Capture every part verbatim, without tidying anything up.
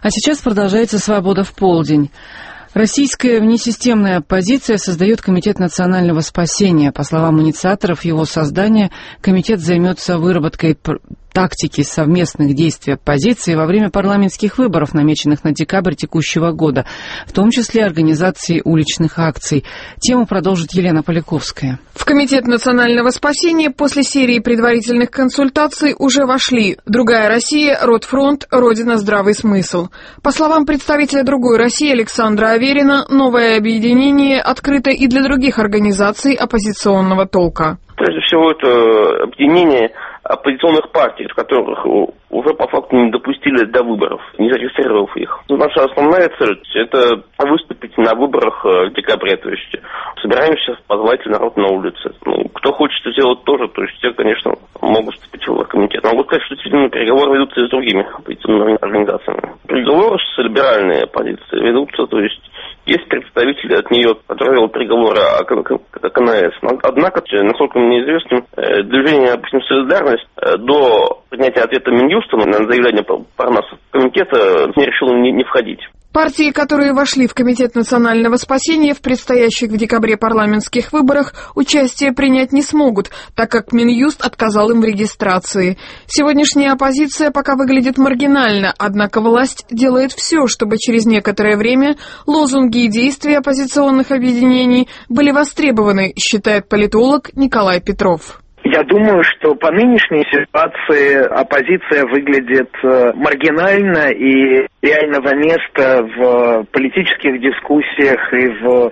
А сейчас продолжается «Свобода в полдень». Российская внесистемная оппозиция создает Комитет национального спасения. По словам инициаторов его создания, комитет займется выработкой тактики совместных действий оппозиции во время парламентских выборов, намеченных на декабрь текущего года, в том числе организации уличных акций. Тему продолжит Елена Поляковская. В Комитет национального спасения после серии предварительных консультаций уже вошли «Другая Россия», «Ротфронт», «Родина. Здравый смысл». По словам представителя «Другой России» Александра Аверина, новое объединение открыто и для других организаций оппозиционного толка. Прежде всего, это объединение оппозиционных партий, которых уже по факту не допустили до выборов, не зарегистрировав их. Наша основная цель – это выступить на выборах в декабре, то есть собираемся позвать народ на улице. Ну, кто хочет сделать тоже, то есть те, конечно, могут вступить в комитет. Могу сказать, что действительно переговоры ведутся и с другими оппозиционными организациями. Переговоры с либеральной оппозицией ведутся, то есть есть представители от нее, которые вели переговоры о КНС. Однако, насколько мне известно, движение, допустим, «Солидарность» до принятия ответа Минюста на заявление Парнаса комитета не решило не, не входить. Партии, которые вошли в Комитет национального спасения в предстоящих в декабре парламентских выборах, участие принять не смогут, так как Минюст отказал им в регистрации. Сегодняшняя оппозиция пока выглядит маргинально, однако власть делает все, чтобы через некоторое время лозунги и действия оппозиционных объединений были востребованы, считает политолог Николай Петров. Я думаю, что по нынешней ситуации оппозиция выглядит маргинально, и реального места в политических дискуссиях и в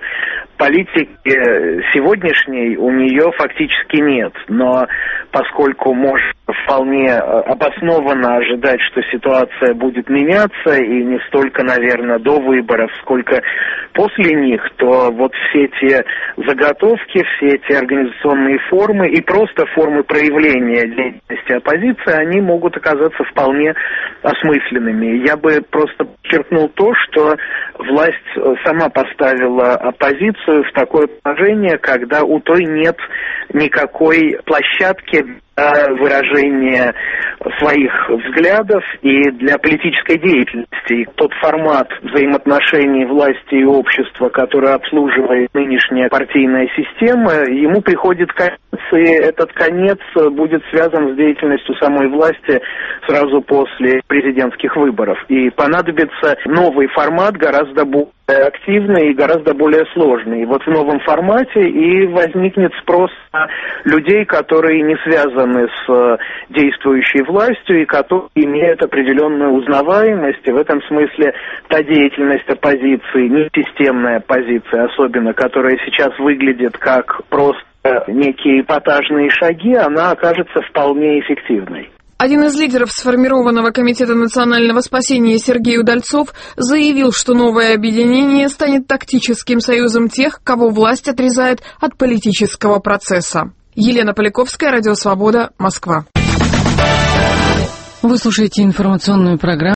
политике сегодняшней у нее фактически нет. Но поскольку можно вполне обоснованно ожидать, что ситуация будет меняться, и не столько, наверное, до выборов, сколько после них, то вот все те заготовки, все эти организационные формы и просто формы проявления деятельности оппозиции, они могут оказаться вполне осмысленными. Я бы просто подчеркнул то, что власть сама поставила оппозицию в такое положение, когда у той нет никакой площадки для выражения своих взглядов и для политической деятельности. И тот формат взаимоотношений власти и общества, который обслуживает нынешняя партийная система, ему приходит конец, и этот конец будет связан с деятельностью самой власти сразу после президентских выборов. И понадобится новый формат, гораздо более активный и гораздо более сложный. И вот в новом формате и возникнет спрос на людей, которые не связаны с действующей властью и которые имеют определенную узнаваемость. И в этом смысле та деятельность оппозиции, не системная оппозиция особенно, которая сейчас выглядит как просто некие эпатажные шаги, она окажется вполне эффективной. Один из лидеров сформированного Комитета национального спасения Сергей Удальцов заявил, что новое объединение станет тактическим союзом тех, кого власть отрезает от политического процесса. Елена Поляковская, Радио Свобода, Москва. Вы слушаете информационную программу